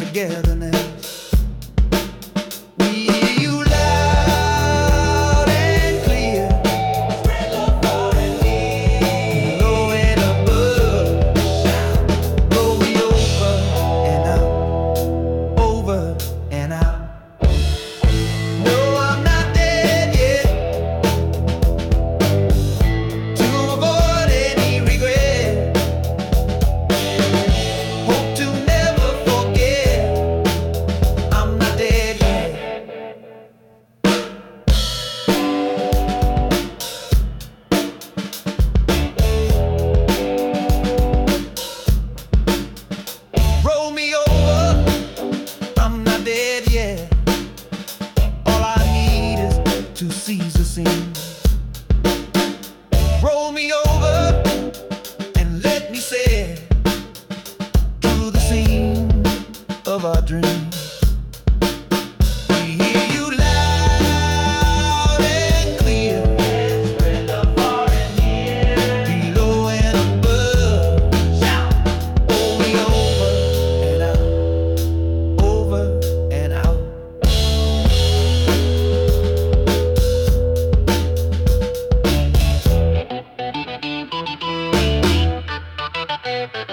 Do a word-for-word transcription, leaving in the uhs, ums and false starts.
togetherness. We hear you loud and clear, low and above. Blow me over and out, over and out. No, I'm not dead yet. To avoid any regret, hope to never forget. I'm not dead yet. Roll me over, I'm not dead yet. All I need is to seize the scene. Roll me over and let me say to the scene of our dreams. We hear you loud and clear, below and above. Roll me over and out, over and out. Thank you.